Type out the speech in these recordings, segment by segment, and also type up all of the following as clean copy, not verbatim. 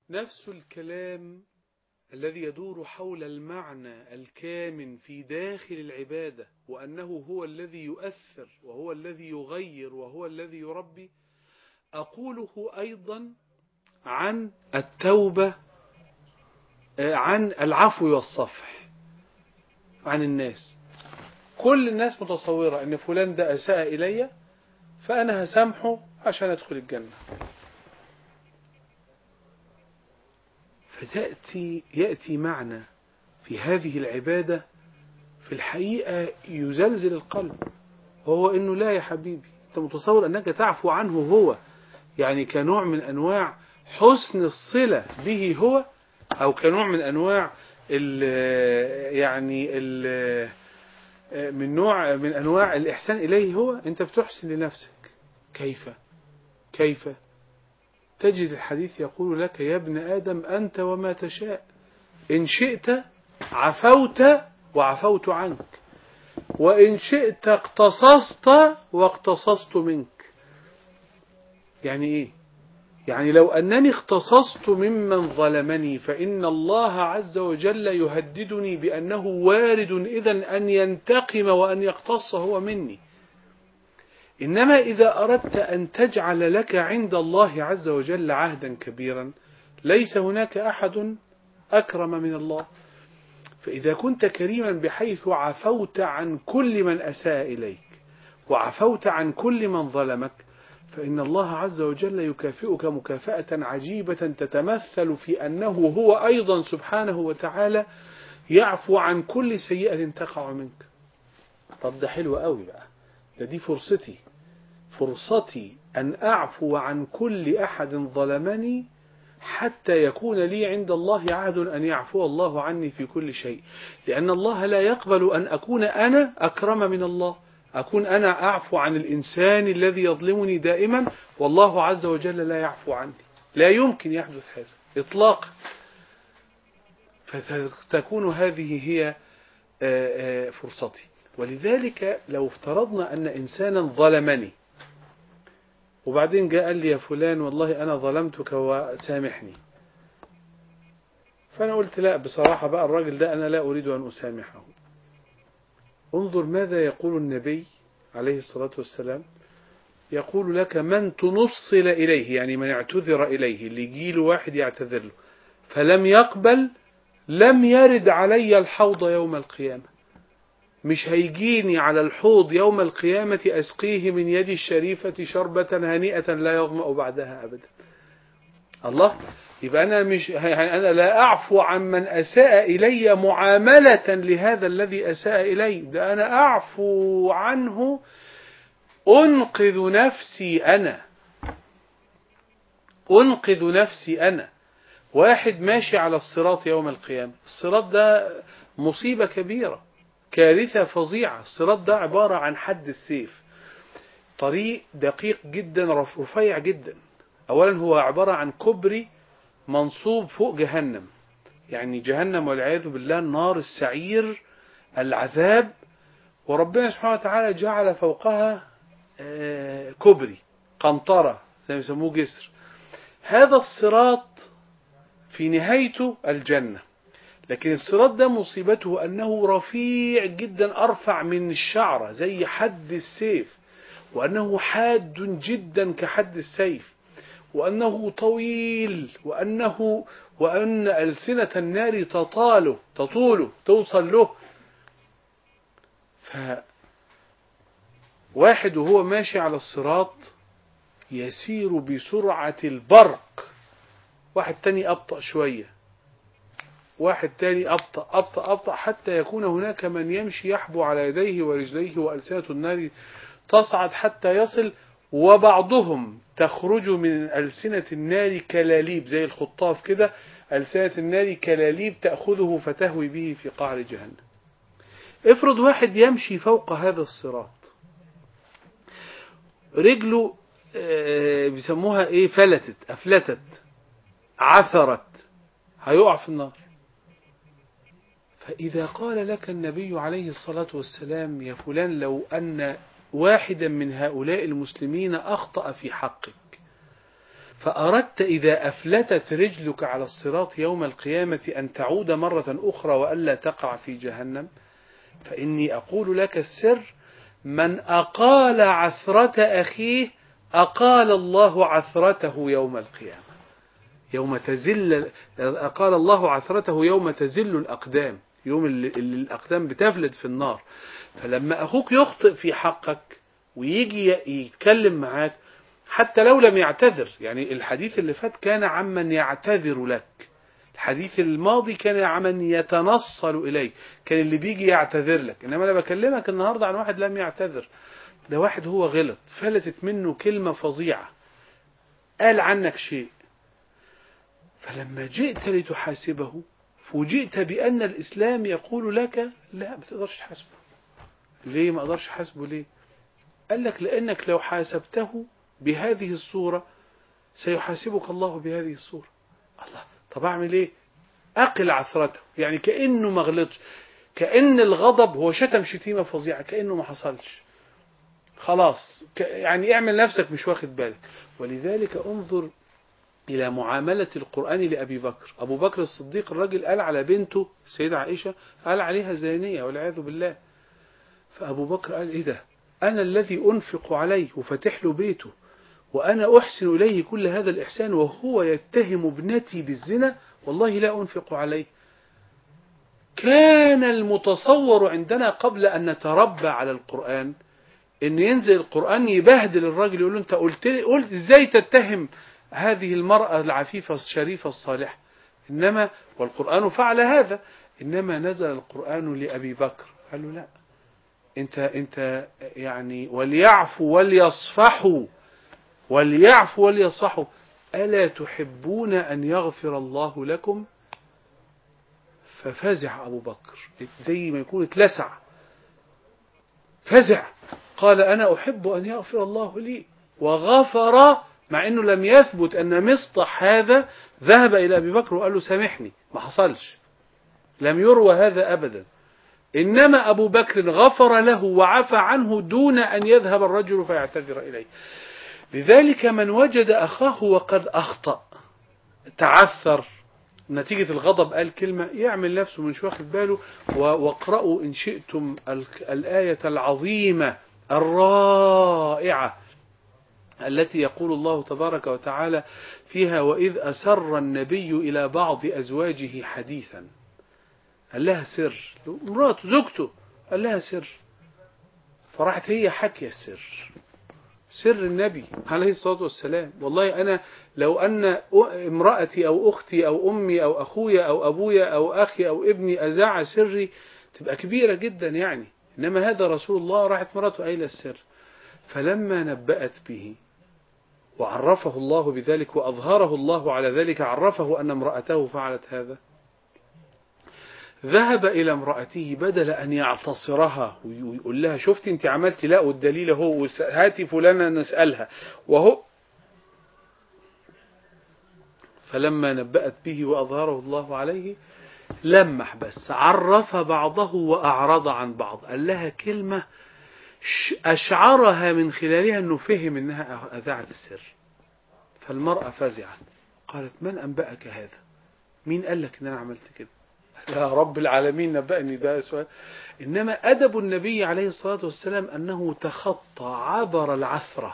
نفس الكلام الذي يدور حول المعنى الكامن في داخل العبادة، وأنه هو الذي يؤثر وهو الذي يغير وهو الذي يربي، أقوله أيضا عن التوبة، عن العفو والصفح عن الناس. كل الناس متصورة أن فلان ده أساء إلي فأنا هسامحه عشان أدخل الجنة، يأتي معنى في هذه العبادة في الحقيقة يزلزل القلب، وهو أنه لا يا حبيبي، أنت متصور أنك تعفو عنه هو يعني كنوع من أنواع حسن الصلة به هو، أو كنوع من أنواع من نوع من أنواع الإحسان إليه هو. أنت بتحسن لنفسك. كيف تجد الحديث يقول لك يا ابن آدم أنت وما تشاء، إن شئت عفوت وعفوت عنك، وإن شئت اقتصصت واقتصصت منك. يعني إيه؟ يعني لو أنني اقتصصت ممن ظلمني فإن الله عز وجل يهددني بأنه وارد إذن أن ينتقم وأن يقتص هو مني. إنما إذا أردت أن تجعل لك عند الله عز وجل عهدا كبيرا، ليس هناك أحد أكرم من الله. فإذا كنت كريما بحيث عفوت عن كل من أساء إليك وعفوت عن كل من ظلمك، فإن الله عز وجل يكافئك مكافأة عجيبة تتمثل في أنه هو أيضا سبحانه وتعالى يعفو عن كل سيئة تقع منك. طب ده حلو قوي بقى، دي فرصتي أن أعفو عن كل أحد ظلمني حتى يكون لي عند الله عهد أن يعفو الله عني في كل شيء، لأن الله لا يقبل أن أكون أنا أكرم من الله، أكون أنا أعفو عن الإنسان الذي يظلمني دائما والله عز وجل لا يعفو عني. لا يمكن يحدث هذا إطلاقا. فتكون هذه هي فرصتي. ولذلك لو افترضنا أن إنسانا ظلمني وبعدين جاء قال لي يا فلان والله أنا ظلمتك وسامحني، فأنا قلت لا بصراحة بقى الراجل ده أنا لا أريد أن أسامحه. انظر ماذا يقول النبي عليه الصلاة والسلام، يقول لك من تنصل إليه، يعني من اعتذر إليه، اللي يجيله واحد يعتذر له فلم يقبل لم يرد علي الحوض يوم القيامة. مش هيجيني على الحوض يوم القيامة أسقيه من يدي الشريفة شربة هنيئة لا يظمأ بعدها أبدا. الله، يبقى أنا لا أعفو عن من أساء إلي معاملة لهذا الذي أساء إلي، ده أنا أعفو عنه أنقذ نفسي أنا. واحد ماشي على الصراط يوم القيامة، الصراط ده مصيبة كبيرة، كارثة فظيعة. الصراط ده عبارة عن حد السيف، طريق دقيق جدا رفيع جدا. أولا هو عبارة عن كوبري منصوب فوق جهنم، يعني جهنم والعياذ بالله النار السعير العذاب، وربنا سبحانه وتعالى جعل فوقها كوبري قنطرة زي ما يسموه جسر. هذا الصراط في نهايته الجنة، لكن الصراط ده مصيبته أنه رفيع جدا، أرفع من الشعرة زي حد السيف، وأنه حاد جدا كحد السيف، وأنه طويل، وأن ألسنة النار تطوله توصل له. فواحد وهو ماشي على الصراط يسير بسرعة البرق، واحد تاني أبطأ شوية، واحد تاني أبطأ حتى يكون هناك من يمشي يحبو على يديه ورجليه وألسنة النار تصعد حتى يصل، وبعضهم تخرج من ألسنة النار كلاليب زي الخطاف كده، ألسنة النار كلاليب تأخذه فتهوي به في قعر جهنم. افرض واحد يمشي فوق هذا الصراط، رجله بيسموها ايه، أفلتت عثرت، هيقع في النار. فإذا قال لك النبي عليه الصلاة والسلام يا فلان لو أن واحدا من هؤلاء المسلمين أخطأ في حقك فأردت إذا أفلتت رجلك على الصراط يوم القيامة أن تعود مرة أخرى وألا تقع في جهنم، فإني أقول لك السر: من أقال عثرة أخيه أقال الله عثرته يوم القيامة. يوم تزل، أقال الله عثرته يوم تزل الأقدام، يوم اللي الأقدام بتفلت في النار. فلما أخوك يخطئ في حقك ويجي يتكلم معاك حتى لو لم يعتذر، يعني الحديث اللي فات كان عمن يعتذر لك، الحديث الماضي كان عمن يتنصل إليه، كان اللي بيجي يعتذر لك. إنما أنا بكلمك النهاردة عن واحد لم يعتذر، ده واحد هو غلط، فلتت منه كلمة فظيعة، قال عنك شيء، فلما جئت لتحاسبه فوجئت بأن الإسلام يقول لك لا، ما تقدرش تحاسبه. ليه ما أقدرش أحاسبه؟ ليه؟ قال لك لأنك لو حاسبته بهذه الصورة سيحاسبك الله بهذه الصورة. الله، طب أعمل إيه؟ أقل عثرته، يعني كأنه ما غلطش، كأن الغضب هو شتم شتيمة فظيعة كأنه ما حصلش، خلاص، يعني اعمل نفسك مش واخد بالك. ولذلك انظر إلى معاملة القرآن لأبي بكر. أبو بكر الصديق الرجل قال على بنته السيدة عائشة قال عليها زانية والعياذ بالله، فأبو بكر قال إيه ده؟ أنا الذي أنفق عليه وفتح له بيته وأنا أحسن إليه كل هذا الإحسان وهو يتهم ابنتي بالزنا، والله لا أنفق عليه. كان المتصور عندنا قبل أن نتربى على القرآن إن ينزل القرآن يبهدل الراجل، يقول له أنت قلت إزاي تتهم هذه المرأة العفيفة الشريفة الصالحة؟ إنما والقرآن فعل هذا، إنما نزل القرآن لأبي بكر قال له لا، أنت يعني وليعفوا وليصفحوا، وليعفوا وليصفحوا، ألا تحبون أن يغفر الله لكم؟ ففزع أبو بكر زي ما يكون اتلسع، فزع، قال أنا أحب أن يغفر الله لي، وغفر، مع أنه لم يثبت أن مصطح هذا ذهب إلى أبي بكر وقال له سامحني، ما حصلش، لم يروى هذا أبدا. إنما أبو بكر غفر له وعفى عنه دون أن يذهب الرجل فيعتذر إليه. لذلك من وجد أخاه وقد أخطأ تعثر نتيجة الغضب قال كلمة، يعمل نفسه مش واخد باله. واقرأوا إن شئتم الآية العظيمة الرائعة التي يقول الله تبارك وتعالى فيها: وإذ أسر النبي إلى بعض أزواجه حديثا، قال لها سر، مراته زوجته قال لها سر، فراحت هي حكي السر، سر النبي عليه الصلاة والسلام. والله أنا لو أن امرأتي أو أختي أو أمي أو أخويا أو أبويا أو أخي أو ابني أذاع سري تبقى كبيرة جدا يعني، إنما هذا رسول الله، راحت مراته قايلة السر. فلما نبأت به وعرفه الله بذلك وأظهره الله على ذلك، عرفه أن امرأته فعلت هذا، ذهب إلى امرأته بدل أن يعتصرها ويقول لها شفت أنت عملت، لا والدليل هو، هاتي فلانة نسألها وهو. فلما نبأت به وأظهره الله عليه لمح بس، عرف بعضه وأعرض عن بعض، قال لها كلمة أشعرها من خلالها أنه فهم أنها أذاعت السر. فالمرأة فزعت قالت من أنبأك هذا؟ مين قال لك أن أنا عملت كده؟ يا رب العالمين نبأني، ده سؤال. إنما أدب النبي عليه الصلاة والسلام أنه تخطى عبر العثرة.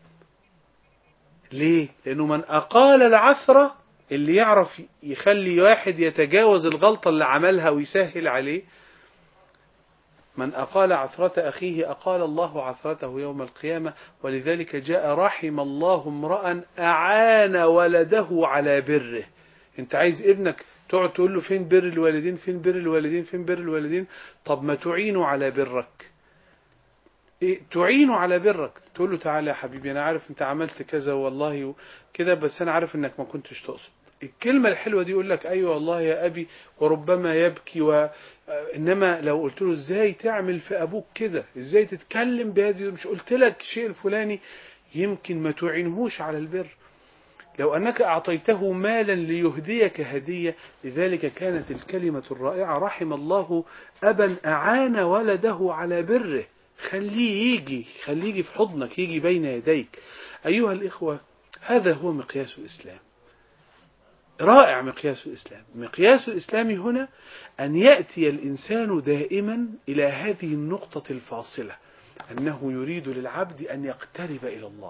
ليه؟ لأنه من أقال العثرة، اللي يعرف يخلي واحد يتجاوز الغلطة اللي عملها ويسهل عليه، من أقال عثرة أخيه أقال الله عثرته يوم القيامة. ولذلك جاء رحم الله امرأ أعان ولده على بره. أنت عايز ابنك تقعد تقول له فين بر الوالدين، فين بر الوالدين، فين بر الوالدين؟ طب ما تعينوا على برك. إيه تعينوا على برك؟ تقول له تعالى يا حبيبي أنا عارف أنت عملت كذا والله كده، بس أنا عارف أنك ما كنتش تقصد. الكلمة الحلوة دي يقول لك أيوة والله يا أبي، وربما يبكي إنما لو قلت له إزاي تعمل في أبوك كده، إزاي تتكلم بهذه، مش قلت لك الشيء الفلاني، يمكن ما تعينهوش على البر. لو أنك أعطيته مالا ليهديك هدية. لذلك كانت الكلمة الرائعة: رحم الله أبا أعان ولده على بره. خليه يجي في حضنك، يجي بين يديك. أيها الإخوة، هذا هو مقياس الإسلام. رائع مقياس الإسلام. مقياس الإسلام هنا أن يأتي الإنسان دائما إلى هذه النقطة الفاصلة، أنه يريد للعبد أن يقترب إلى الله.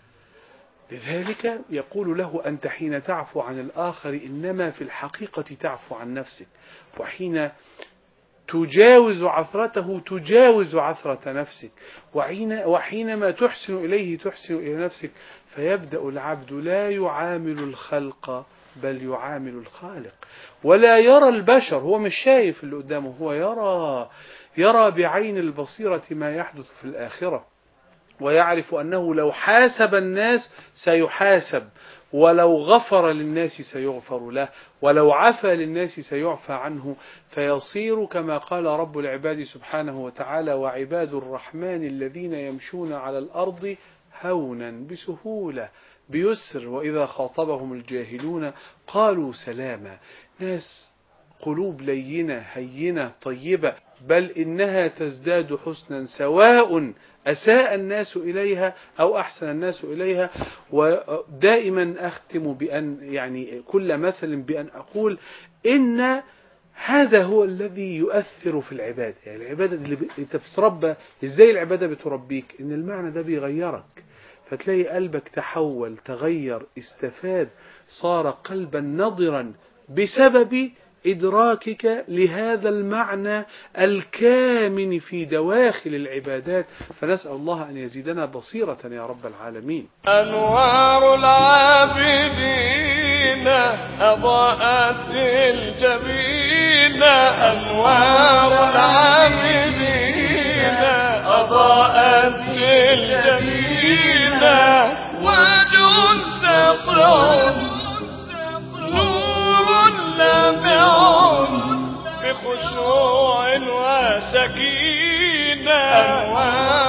لذلك يقول له: أنت حين تعفو عن الآخر إنما في الحقيقة تعفو عن نفسك، وحين تجاوز عثرته تجاوز عثرة نفسك، وحينما تحسن إليه تحسن إلى نفسك. فيبدأ العبد لا يعامل الخلق بل يعامل الخالق، ولا يرى البشر، هو مش شايف اللي قدامه، هو يرى بعين البصيرة ما يحدث في الآخرة، ويعرف أنه لو حاسب الناس سيحاسب، ولو غفر للناس سيغفر له، ولو عفى للناس سيعفى عنه. فيصير كما قال رب العباد سبحانه وتعالى: وعباد الرحمن الذين يمشون على الأرض هونا بسهولة بيسر وإذا خاطبهم الجاهلون قالوا سلاما. ناس قلوب لينة هينة طيبة، بل إنها تزداد حسنا سواء أساء الناس إليها أو أحسن الناس إليها. ودائما أختم بأن يعني كل مثل بأن أقول إن هذا هو الذي يؤثر في العبادة. يعني العبادة اللي أنت بتتربى إزاي، العبادة بتربيك إن المعنى ده بيغيرك، فتلاقي قلبك تحول تغير استفاد، صار قلبا نضرا بسبب إدراكك لهذا المعنى الكامن في دواخل العبادات. فنسأل الله أن يزيدنا بصيرة يا رب العالمين. أنوار العابدين أضاءت الجبين، أنوار العابدين أضاءت الجبين، وجه ساطع نور لامع بخشوع وسكينة.